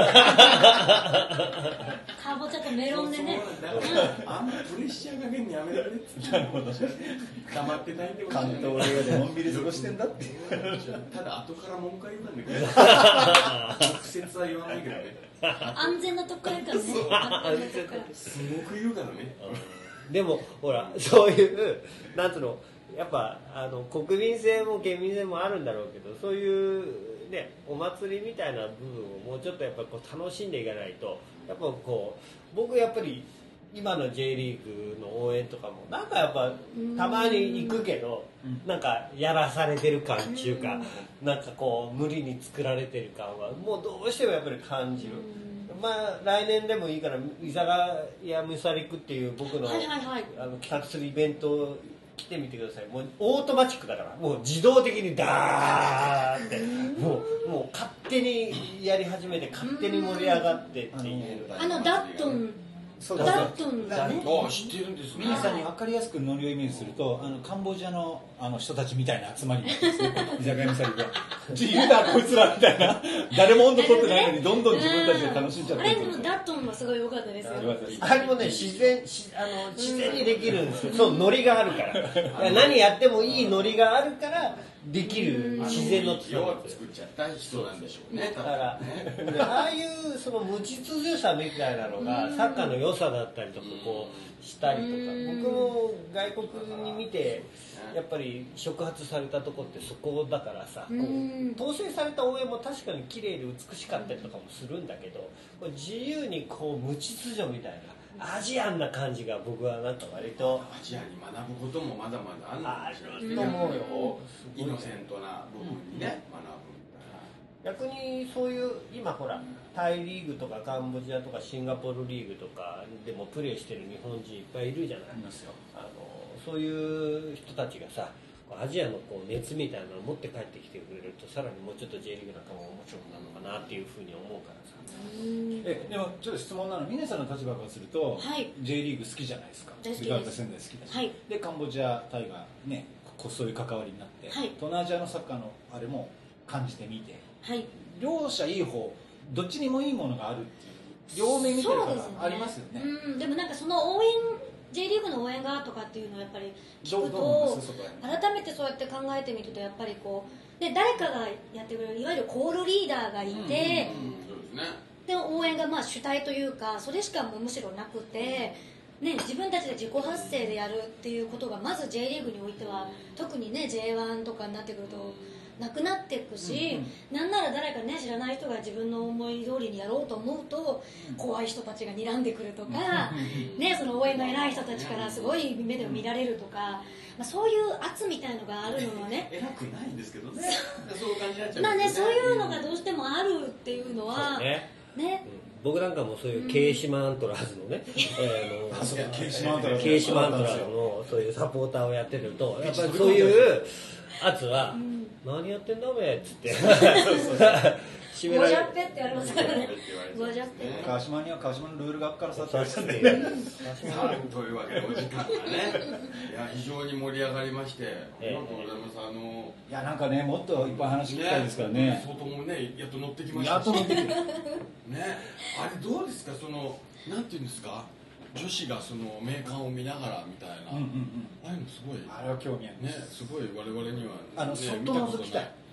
かぼちゃとメロンでね。 あんまプレッシャーかけんにやめてくれっつって。なるほど。黙ってないんで関東映画でのんびり過ごしてんだってただ後から文句は言うんだけど直接は言わないけどね安全なとこから言うからねすごく言うからねでもほらそういうなんつうのやっぱ国民性も県民性もあるんだろうけどそういうねお祭りみたいな部分をもうちょっとやっぱこう楽しんでいかないとやっぱこう僕やっぱり今の J リーグの応援とかもなんかやっぱたまに行くけどなんかやらされてる感っていうかなんかこう無理に作られてる感はもうどうしてもやっぱり感じる。まあ来年でもいいから居酒屋ムサリクっていう僕の企画するイベント来てみてください。もうオートマチックだからもう自動的にダーってもう勝手にやり始めて勝手に盛り上がってっていうダットンそうダットンだね。 知ってるんですね。 皆さんに分かりやすくノリをイメージするとカンボジアの人たちみたいな集まりなんですね居酒屋みさりが自由だこいつらみたいな誰も温度取ってないのにどんどん自分たちで楽しんじゃってる。 あれでもダットンはすごい良かったですよ。 あれもね自然にできるんですよ。そうノリがあるから何やってもいいノリがあるからできる自然の強く作っちゃった人なんでしょうね。 だからああいうその無秩序さみたいなのがサッカーの良さだったりとかこうしたりとか僕も外国に見てやっぱり触発されたとこってそこだからさこう統制された応援も確かに綺麗で美しかったりとかもするんだけど自由にこう無秩序みたいなアジアンな感じが僕はなんか割とアジアに学ぶこともまだまだあるのかもしれないですと思うよ。 イノセントな部分にね学ぶ。 逆にそういう今ほらタイリーグとかカンボジアとかシンガポールリーグとかでもプレーしてる日本人いっぱいいるじゃない。そういう人たちがさアジアのこう熱みたいなのを持って帰ってきてくれるとさらにもうちょっと J リーグなんかも面白くなるのかなっていうふうに思うからさ。 でもちょっと質問なの峰さんの立場からすると、 はい、 J リーグ好きじゃないですか。 大好きです。 ガルタ仙台好きだし、 はい、 でカンボジアタイがねそういう関わりになって、 はい、 東南アジアのサッカーのあれも感じてみて、 はい、 両者いい方どっちにもいいものがあるっていう両面見てるからありますよね。 でもなんかその応援J リーグの応援がとかっていうのをやっぱり聞くと改めてそうやって考えてみるとやっぱりこうで誰かがやってくれるいわゆるコールリーダーがいて、で応援がまあ主体というかそれしかもうむしろなくて、ね、自分たちで自己発声でやるっていうことがまず J リーグにおいては特にね J1 とかになってくるとなくなっていくし、なんなら誰かね知らない人が自分の思い通りにやろうと思うと怖い人たちが睨んでくるとか、ね、その応援の偉い人たちからすごい目で見られるとか、そういう圧みたいのがあるのはね偉くないんですけどねそういう感じになっちゃうまあねそういうのがどうしてもあるっていうのはね僕なんかもそういうケイシマントラーズのねケイシマントラーズのそういうサポーターをやってるとやっぱりそういう圧は何やってんだおめっつってゴジャッペって言われますからねゴジャッペ川島には川島のルールがあるからさってというわけでお時間がねいや非常に盛り上がりましてありがとうございますいやなんかねもっといっぱい話聞きたいですからね相当もねやっと乗ってきましたやっと乗ってきてねあれどうですかそのなんていうんですか女子がその名鑑を見ながらみたいな、ああいうのすごいあれは興味あるねすごい我々には、 そっと覗きたい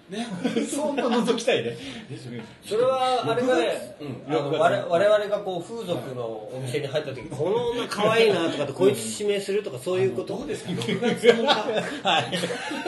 ね相当覗きたいね。 それはあれがね、 うん我々がこう風俗のお店に入った時、この女可愛いなとかってこいつ指名するとかそういうことどうですか6月10日はい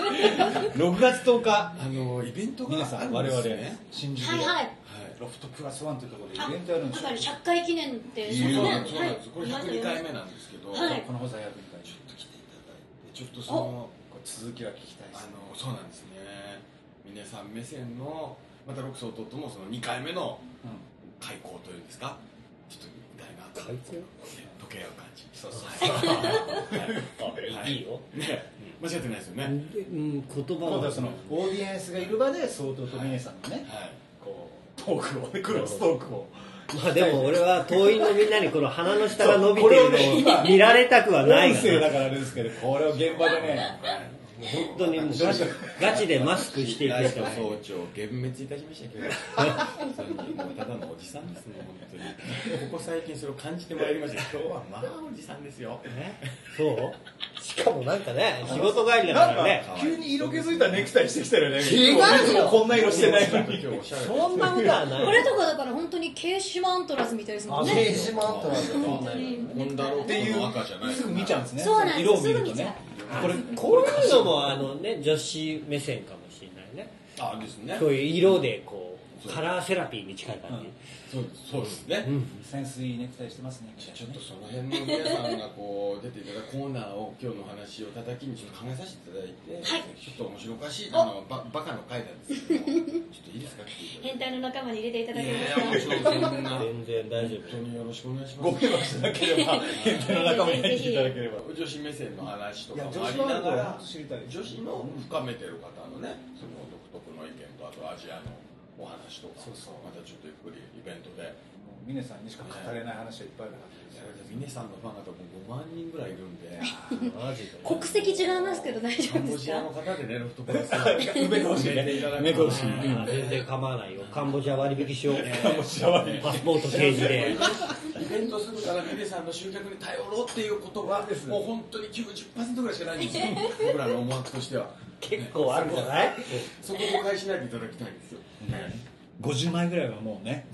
6月10日イベントが皆さん我々新宿ではいはい、 ロフトプラスワンというところでイベントやるんですよ。 だから100回記念ってそうね、 なんですそうなんですこれ102回目なんですけど、 はいこの放送やるみたいちょっと来ていただいてちょっとその続きは聞きたいです。 そうなんですね峰さん目線のまたロクソーともその2回目の開講というんですかちょっと見たいなと開講時計合う感じそうそういいよ、 ね間違ってないですよね言葉今度はそのオーディエンスがいる場で相当と峰さんのね、 はいこうトークをねクロストークをまあでも俺は党員のみんなにこの鼻の下が伸びてるそうこれをねのを見られたくはない音声だからあれですけど、これを現場でね本当にもうガチでマスクしていくしかない。 総長幻滅いたしましたけど本当にもうただのおじさんですね本当にここ最近それを感じてまいりました今日はまあおじさんですよそうしかもなんかね仕事帰りだからね、 急に色気づいたネクタイしてきたよね。 違うよこんな色してないのに。 今日おしゃれそんなことはない。 これとかだから本当にケーシマントラズみたいですもんね。 ケーシマントラズ本当にホンダロっていう赤じゃないすぐ見ちゃうんですね。 そうなんです色を見るとすぐ見ちゃねう。 これこういうのも女子目線かもしれないね。 あですねそういう色でこうカラーセラピーに近い感じ。 そうですね、 潜水ネクタイしてますね。 じゃあちょっとその辺の皆さんがこう出ていただくコーナーを今日の話を叩きにちょっと考えさせていただいて、 はいちょっと面白おかしいバカの回なんですけどもちょっといいですかっていう変態の仲間に入れていただけいやますか。 もちろんそんな全然大丈夫。 本当によろしくお願いしますご迷惑しなければ変態の仲間に入っていただければ。 女子目線の話とかもいやありながら女子は知りたい女子の深めてる方のねその独特の意見とあとアジアのお話とかそうそうまたちょっとゆっくりイベントで峰さんにしか語れない話はいっぱいあるから。 峰さんのファンがもう5万人ぐらいいるんでマジで。 国籍違いますけど大丈カンボ夫ですかジアの方でねロフトプラス埋めてほしいね。埋めてほしい。 全然構わないよ。カンボジア割引しよう。 もしやばい。 パスポート提示で。 イベントするから峰さんの集客に頼ろうっていうことはもう本当に 90% ぐらいしかないんですよ僕らの思惑としては結構あるんじゃない？ そこを誤解しないでいただきたいんですよ 50枚ぐらいはもうね。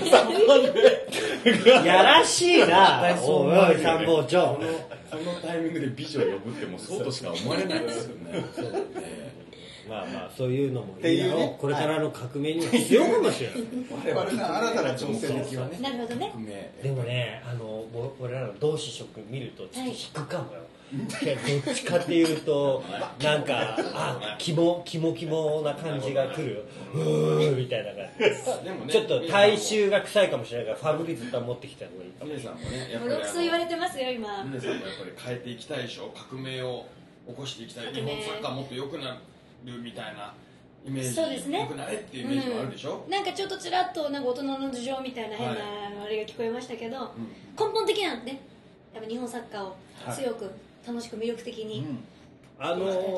やらしいな。おいおい参謀長。 このタイミングで美女を呼ぶってもうそうとしか思われないですよねまあまあそういうのもっていうねこれからの革命には必要かもしれない。 我々の新たな挑戦ですよ。 なるほどね。 でもね俺らの同志諸君見るとちょっと引くかもよ。いやどっちかっていうとなんかキモな感じが来るよ。うーみたいな感じ。 でもねちょっと大衆が臭いかもしれないからファブリ絶対持ってきた方がいいかも。 峰さんもねやっぱもうロクソ言われてますよ今。 峰さんもやっぱり変えていきたいでしょ革命を起こしていきたい日本サッカーもっと良くなるみたいなイメージそうですね良くなれっていうイメージもあるでしょ、 なんかちょっとちらっとなんか大人の事情みたいな変な、 はいあれが聞こえましたけど、根本的なんねやっぱ日本サッカーを強く、楽しく魅力的に、 我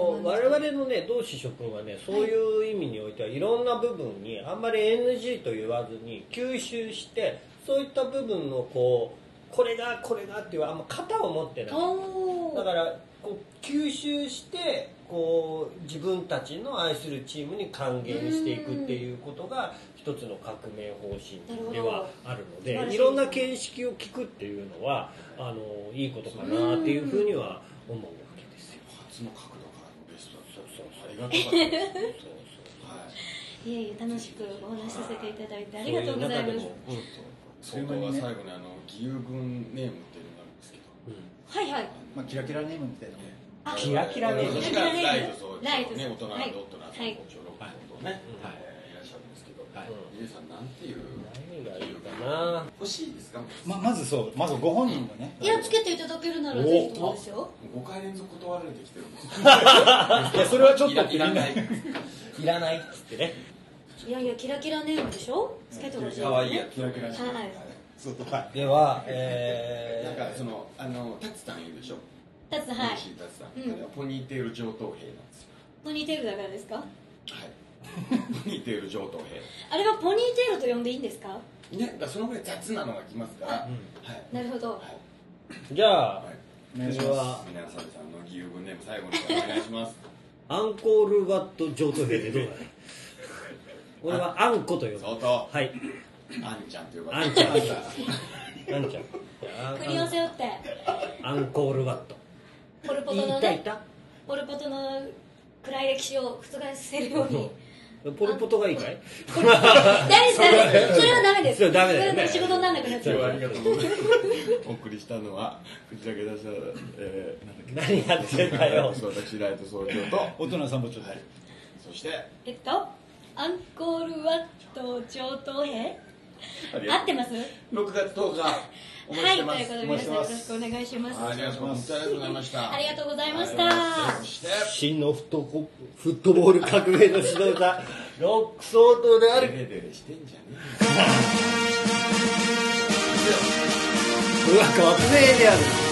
々のね同志諸君はねそういう意味においてはいろんな部分にあんまり NG と言わずに吸収してそういった部分のこれがっていうあんま型を持ってない。だからこう吸収してこう自分たちの愛するチームに還元していくっていうことが一つの革命方針ではあるのでいろんな見識を聞くっていうのはいいことかなっていうふうには思うわけですよ。 初の角度からのベストだったありがとうございますいえいえ楽しくお話しさせていただいてありがとうございます。 そういう中でも最後に義勇軍ネームっていうのがあるんですけどはいはい。 まあキラキラネームみたいなね。 キラキラネームキラキラネームライトそうライトね大人のはいドットなはい校長ロックとねいらっしゃるんですけど皆さんなんていう何がいいかな。 欲しいですかまずご本人がね。 いやつけていただけるならぜひどうですよ。 5回連続断られてきてるんですいやそれはちょっといらないいらないっつってね。 いやいやキラキラネームでしょつけてほしいですね。 可愛いやつキラキラはい。 ではなんかそのタツさんいるでしょタツはい。 タツさんあれはポニーテール上等兵なんですよポニーテールだからですか？ はいポニーテール上等あれはポニーテールと呼んでいいんですか？ 兵ねだからそのぐらい雑なのが来ますからはいなるほど。 じゃあはい君は皆さんの義勇軍ネーム最後にお願いしますアンコールワット上等兵でどうだね。俺はあんこと呼ぶ。 相当。 はい。 あんちゃんと呼ばあれてんちゃん。あんちゃん。 国を背負ってアンコールワット。 ポルポトのね、ポルポトの暗い歴史を覆せるように。 ポルポトがいいかい？ ダメです、ダメです。それはダメです。 それはダメだよね。 仕事にならなくなっちゃう。 ありがとうございます。お送りしたのは藤竹田さん、 何やってんだよ。 私ライト総長と大人参謀長、 はい、そしてアンコールワット上等兵合ってます ？6月10日お待ちしてます。 はい、ということで皆さんよろしくお願いします。 ありがとうございました。 ありがとうございました。 そして真のフットボール革命の指導者ロック総統である。 デレデレしてんじゃねうわ、革命である。